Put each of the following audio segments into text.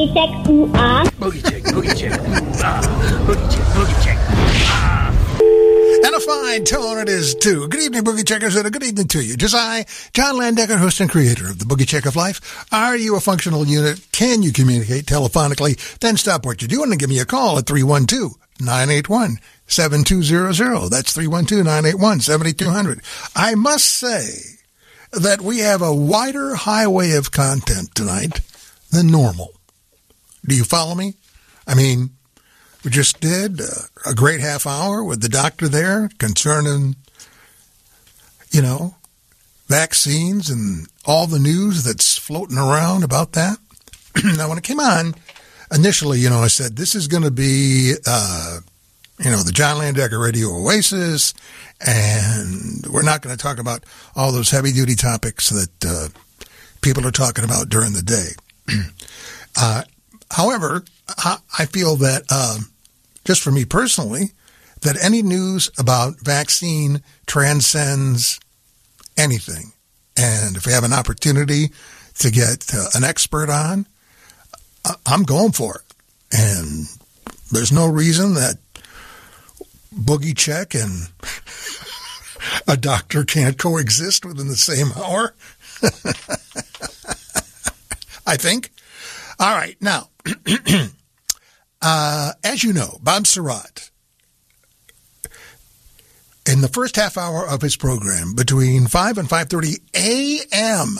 Boogie check, ooh, ah. Boogie check, ooh, ah. Boogie check, ah. And a fine tone it is, too. Good evening, Boogie Checkers, and a good evening to you. Just I, John Landecker, host and creator of the Boogie Check of Life. Are you a functional unit? Can you communicate telephonically? Then stop what you're doing and give me a call at 312-981-7200. That's 312-981-7200. I must say that we have a wider highway of content tonight than normal. Do you follow me? I mean, we just did a great half hour with the doctor there concerning, vaccines and all the news that's floating around about that. Now, when it came on, initially, I said, this is going to be, the John Landecker Radio Oasis, and we're not going to talk about all those heavy-duty topics that people are talking about during the day. However, I feel that, just for me personally, that any news about vaccine transcends anything. And if we have an opportunity to get an expert on, I'm going for it. And there's no reason that Boogie Check and a doctor can't coexist within the same hour. I think. All right. Now, as you know, Bob Surratt, in the first half hour of his program, between 5 and 5:30 a.m.,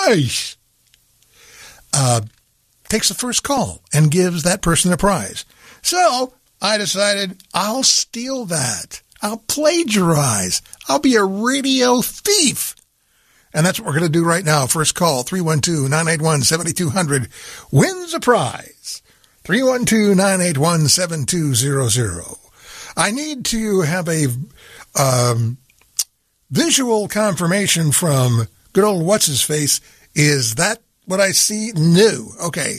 takes the first call and gives that person a prize. So I decided I'll steal that. I'll plagiarize. I'll be a radio thief. And that's what we're going to do right now. First call, 312-981-7200, wins a prize. 312-981-7200. I need to have a visual confirmation from good old what's-his-face. Is that what I see? No. Okay.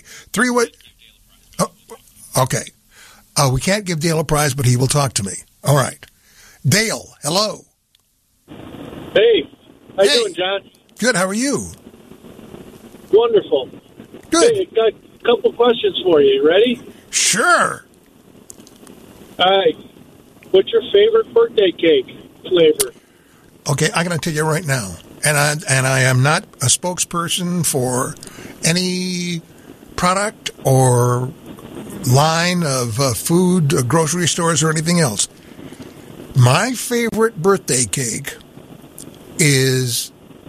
Okay. We can't give Dale a prize, but he will talk to me. All right. Dale, hello. Hey. How you doing, John? Good. How are you? Wonderful. Good. Hey, got a couple questions for you. You ready? Sure. All right. What's your favorite birthday cake flavor? Okay, I'm going to tell you right now, and I am not a spokesperson for any product or line of food, grocery stores, or anything else. My favorite birthday cake is,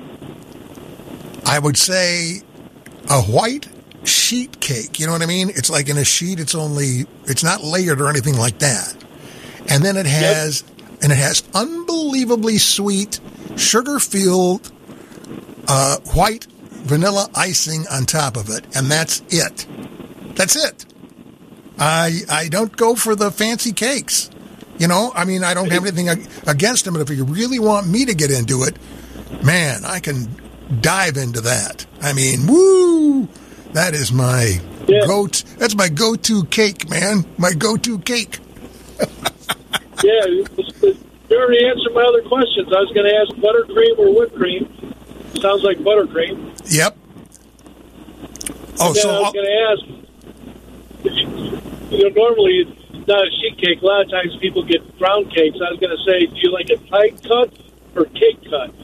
I would say, a white sheet cake. You know what I mean? It's like in a sheet. It's not layered or anything like that. And then it has, unbelievably sweet, sugar-filled, white vanilla icing on top of it, and that's it. That's it. I don't go for the fancy cakes. I don't have anything against them, but if you really want me to get into it, man, I can dive into that. I mean, woo! That is my that's my go-to cake, man. My go-to cake. Yeah, you already answered my other questions. I was going to ask buttercream or whipped cream. Sounds like buttercream. Yep. I was going to ask, normally it's not a sheet cake. A lot of times people get round cakes. I was going to say, do you like a tight cut or cake cut?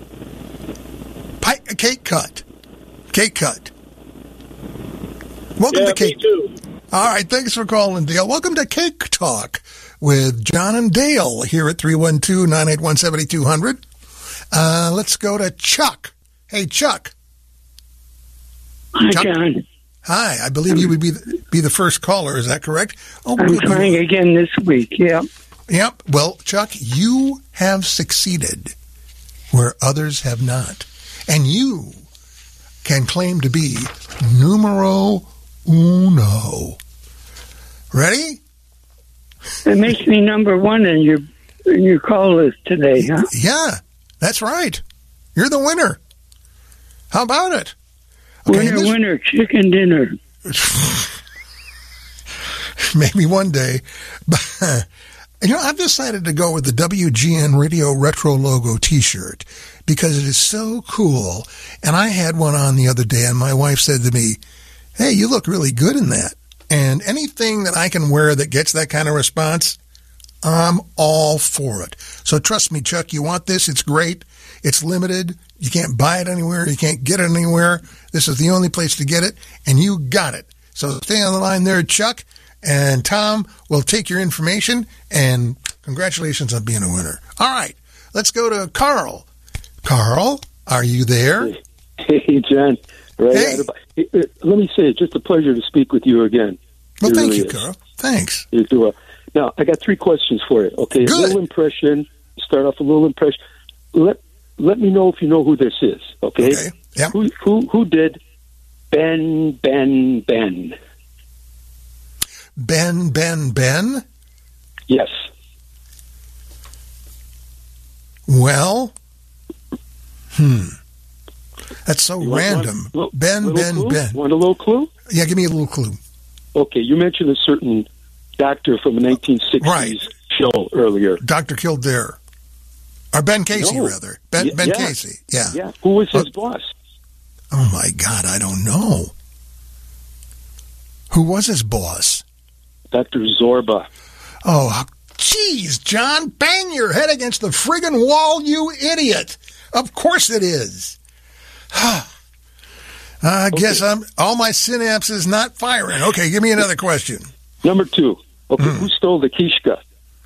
Cake cut. Cake cut. Welcome to Cake. Me too. All right, thanks for calling, Dale. Welcome to Cake Talk with John and Dale here at 312-981-7200. Let's go to Chuck. Hey, Chuck. Hi, Chuck? John. Hi. I believe you would be the first caller. Is that correct? Oh, I'm trying again this week. Yeah. Yep. Well, Chuck, you have succeeded where others have not. And you can claim to be numero uno. Ready? It makes me number one in your call list today, huh? Yeah, that's right. You're the winner. How about it? Okay, winner, chicken dinner. Maybe one day. But, I've decided to go with the WGN Radio Retro Logo T-shirt because it is so cool. And I had one on the other day, and my wife said to me, hey, you look really good in that. And anything that I can wear that gets that kind of response, I'm all for it. So trust me, Chuck, you want this. It's great. It's limited. You can't buy it anywhere. You can't get it anywhere. This is the only place to get it, and you got it. So stay on the line there, Chuck, and Tom will take your information, and congratulations on being a winner. All right, let's go to Carl. Carl, are you there? Hey, John. Right. Hey. Let me say, it's just a pleasure to speak with you again. Well, It thank really you, is. Carl. Thanks. You do well. Now, I got 3 questions for you. Okay, Good. a little impression. Start off a little impression. Let me know if you know who this is. Okay. Okay. Yep. Who did Ben? Ben? Yes. Well, that's so random. Ben. Want a little clue? Yeah, give me a little clue. Okay, you mentioned a certain doctor from a 1960s Right. show earlier. Dr. Kildare. Or Ben Casey, No. rather. Ben Yeah. Casey. Yeah. Yeah. Who was his boss? Oh, my God, I don't know. Who was his boss? Dr. Zorba. Oh, geez, John, bang your head against the friggin' wall, you idiot. Of course it is. I guess all my synapses not firing. Okay, give me another question. Number 2. Okay, who stole the Kishka?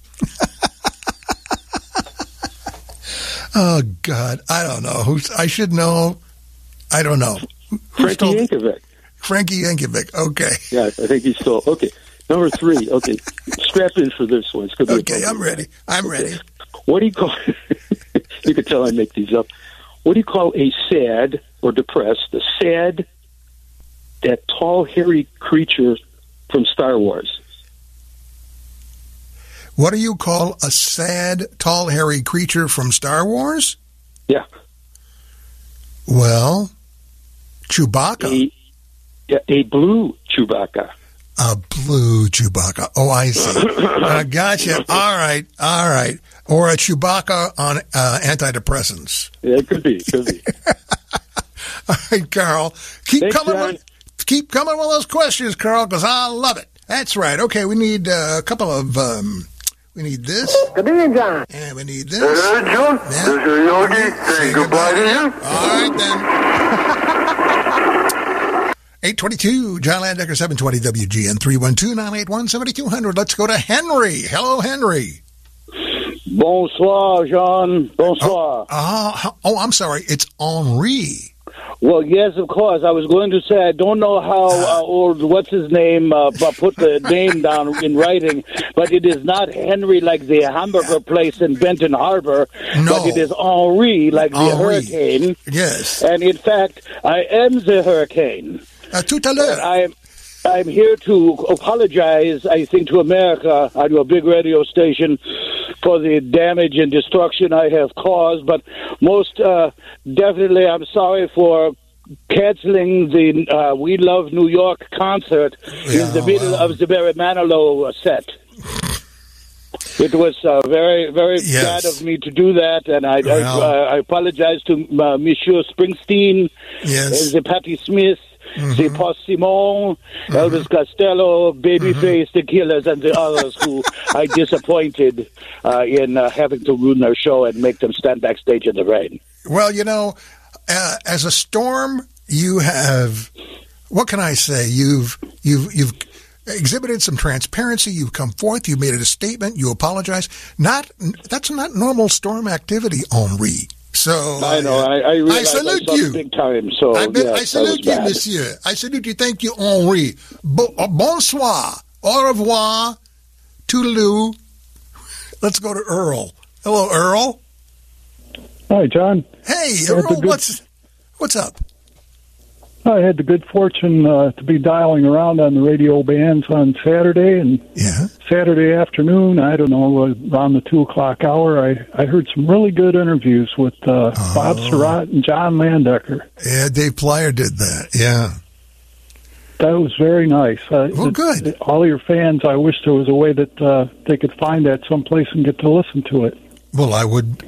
Oh, God, I don't know. I should know. I don't know. Who Frankie stole- Yankovic. Frankie Yankovic. Okay. Yeah, I think he stole. Okay. Number 3. Okay. Strap in for this one. It's gonna be a Okay, tough I'm one. ready. I'm ready. What do you call you can tell I make these up. What do you call a sad or depressed, that tall, hairy creature from Star Wars? What do you call a sad, tall, hairy creature from Star Wars? Yeah. Well, Chewbacca. A blue Chewbacca. A blue Chewbacca. Oh, I see. Gotcha. All right. Or a Chewbacca on antidepressants. Yeah, it could be. All right, Carl. Keep Thanks, coming John. with those questions, Carl, because I love it. That's right. Okay, we need a couple of... we need this. Good evening, John. And we need this. John. Yeah. This is Yogi saying goodbye to you. All right, then. 822, John Landecker, 720 WGN, 312-981-7200. Let's go to Henry. Hello, Henry. Bonsoir, Jean. Bonsoir. I'm sorry. It's Henri. Well, yes, of course. I was going to say I don't know how old what's his name put the name down in writing, but it is not Henry like the hamburger place in Benton Harbor, No. but it is Henri like the Henri. hurricane. Yes. And in fact, I am the hurricane. Tout à l'heure. I'm here to apologize, I think, to America on your big radio station for the damage and destruction I have caused, but most definitely I'm sorry for canceling the We Love New York concert in the middle of the Barry Manilow set. It was very, very Yes. bad of me to do that, and I apologize to Monsieur Springsteen, Yes. the Patti Smith, the Paul Simon, Elvis Costello, Babyface, the Killers, and the others who I disappointed in having to ruin their show and make them stand backstage in the rain. Well, as a Storm, you have, what can I say? You've exhibited some transparency. You've come forth. You made a statement. You apologize. That's not normal Storm activity, Henri. So I know. I realize salute I you. sucked big time. So I yes, salute you, that was bad. monsieur. I salute you. Thank you, Henri. Bonsoir. Au revoir. Toodaloo. Let's go to Earl. Hello, Earl. Hi, John. Hey, That's Earl. a good- What's up? I had the good fortune to be dialing around on the radio bands on Saturday, and Yeah. Saturday afternoon, I don't know, around the 2 o'clock hour, I heard some really good interviews with Bob Surratt and John Landecker. Yeah, Dave Plyer did that. Yeah. That was very nice. Good. All your fans, I wish there was a way that they could find that someplace and get to listen to it. Well, I would.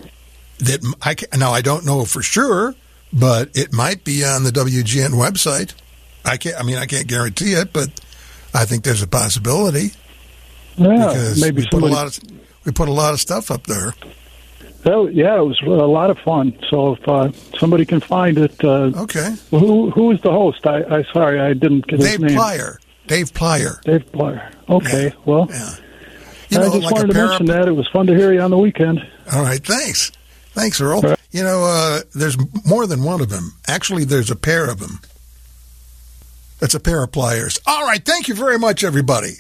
Now, I don't know for sure, but it might be on the WGN website. I can't guarantee it, but I think there's a possibility. Yeah, because maybe we put a lot of stuff up there. Oh, yeah, it was a lot of fun. So if somebody can find it, okay. Who is the host? I sorry, I didn't get his name. Dave Plyer. Dave Plyer. Okay, yeah. well, yeah. I just wanted to mention that. It was fun to hear you on the weekend. All right, thanks, Earl. Right. There's more than one of them. Actually, there's a pair of them. That's a pair of pliers. All right, thank you very much, everybody.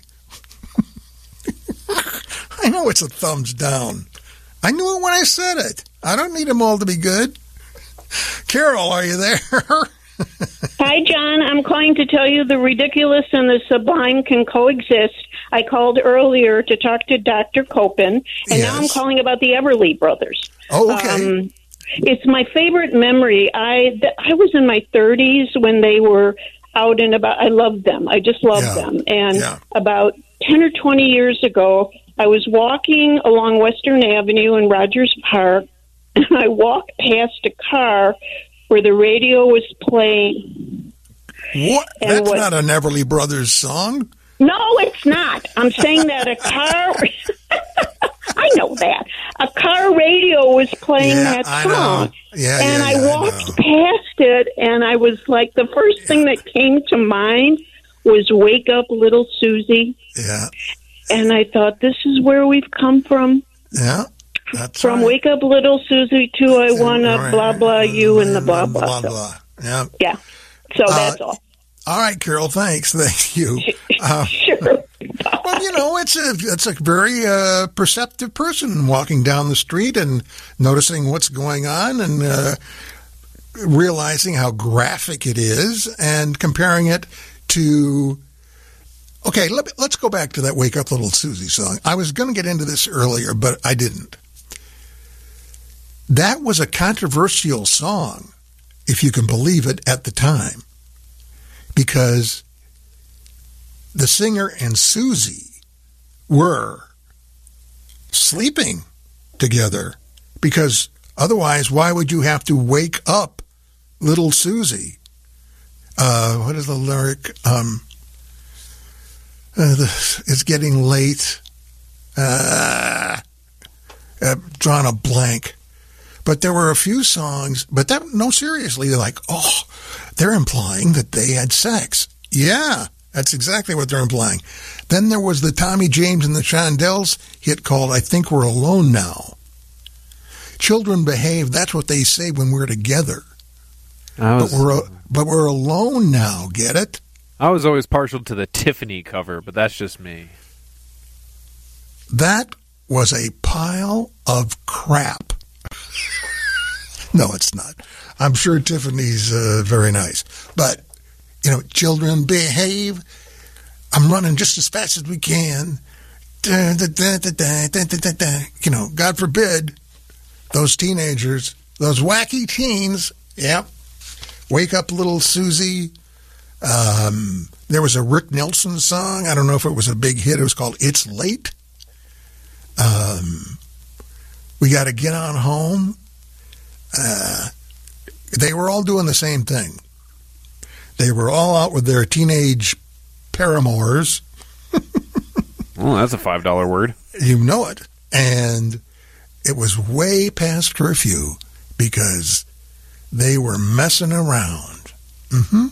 I know it's a thumbs down. I knew it when I said it. I don't need them all to be good. Carol, are you there? Hi, John. I'm calling to tell you the ridiculous and the sublime can coexist. I called earlier to talk to Dr. Copen, and now I'm calling about the Everly Brothers. Oh, okay. It's my favorite memory. I was in my 30s when they were out and about. I loved them. I just loved them. And about 10 or 20 years ago, I was walking along Western Avenue in Rogers Park, and I walked past a car where the radio was playing. What? That's not an Everly Brothers song? No, it's not. I'm saying that a car... I know that. A car radio was playing that song. And I walked past it, and I was like, the first thing that came to mind was Wake Up Little Susie. Yeah. And I thought, this is where we've come from. Yeah, that's from right. Wake Up Little Susie to I Wanna Blah Blah You and the blah blah. Blah. Yeah. Yeah. So that's all. All right, Carol, thanks. Thank you. Sure. Well, it's a very perceptive person walking down the street and noticing what's going on and realizing how graphic it is and comparing it to... Okay, let's go back to that Wake Up Little Susie song. I was going to get into this earlier, but I didn't. That was a controversial song, if you can believe it, at the time. Because the singer and Susie were sleeping together. Because otherwise, why would you have to wake up little Susie? What is the lyric? It's getting late. Drawn a blank. But there were a few songs, seriously, they're like, they're implying that they had sex. Yeah, that's exactly what they're implying. Then there was the Tommy James and the Shondells hit called I Think We're Alone Now. Children behave, that's what they say when we're together. But we're alone now, get it? I was always partial to the Tiffany cover, but that's just me. That was a pile of crap. No, it's not. I'm sure Tiffany's very nice. But, children behave. I'm running just as fast as we can. God forbid, those teenagers, those wacky teens, Wake Up Little Susie. There was a Rick Nelson song. I don't know if it was a big hit. It was called It's Late. We Got to Get On Home. They were all doing the same thing. They were all out with their teenage paramours. Oh, that's a $5 word. You know it. And it was way past curfew because they were messing around. Mm-hmm.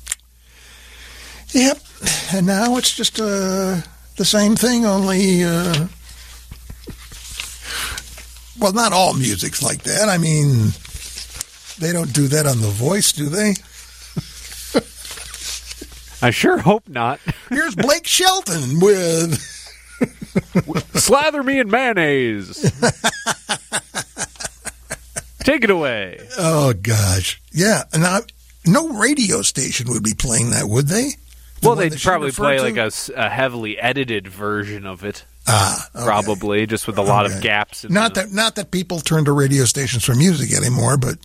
Yep. And now it's just the same thing, only... well, not all music's like that. I mean, they don't do that on The Voice, do they? I sure hope not. Here's Blake Shelton with... Slather me in mayonnaise. Take it away. Oh, gosh. Yeah. Now, no radio station would be playing that, would they? Well, they'd probably play like a heavily edited version of it. Okay. Probably, just with a lot of gaps. Not that people turn to radio stations for music anymore, but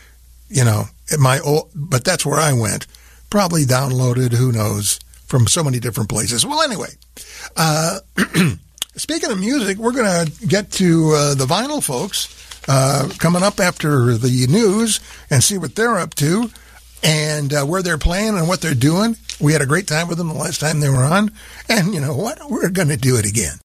but that's where I went. Probably downloaded, who knows, from so many different places. Well, anyway, speaking of music, we're going to get to the vinyl folks coming up after the news and see what they're up to. and where they're playing and what they're doing. We had a great time with them the last time they were on. And you know what? We're going to do it again.